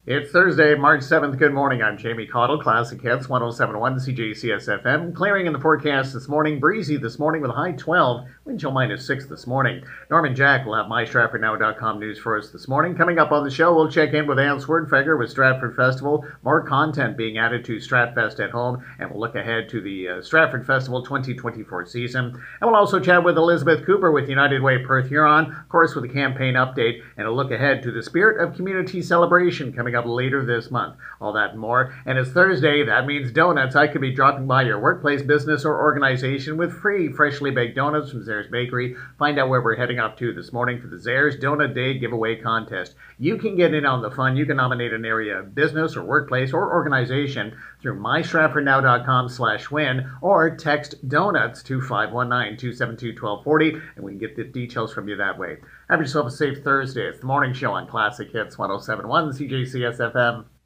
It's Thursday, March 7th. Good morning. I'm Jamie Caudle, Classic Hits 1071 CJCS FM. Clearing in the forecast this morning. Breezy this morning with a high 12. Wind chill -6 this morning. Norman Jack will have MyStratfordNow.com news for us this morning. Coming up on the show, we'll check in with Ann Swerdfeger with Stratford Festival. More content being added to Stratfest at home. And we'll look ahead to the Stratford Festival 2024 season. And we'll also chat with Elizabeth Cooper with United Way Perth Huron. Of course, with a campaign update and a look ahead to the Spirit of Community celebration coming up later this month. All that and more. And it's Thursday. That means donuts. I could be dropping by your workplace, business, or organization with free freshly baked donuts from Zares Bakery. Find out where we're heading up to this morning for the Zares Donut Day giveaway contest. You can get in on the fun. You can nominate an area business or workplace or organization through mystratfordnow.com/win or text donuts to 519-272-1240 and we can get the details from you that way. Have yourself a safe Thursday. It's the morning show on Classic Hits 1071 CJCS FM.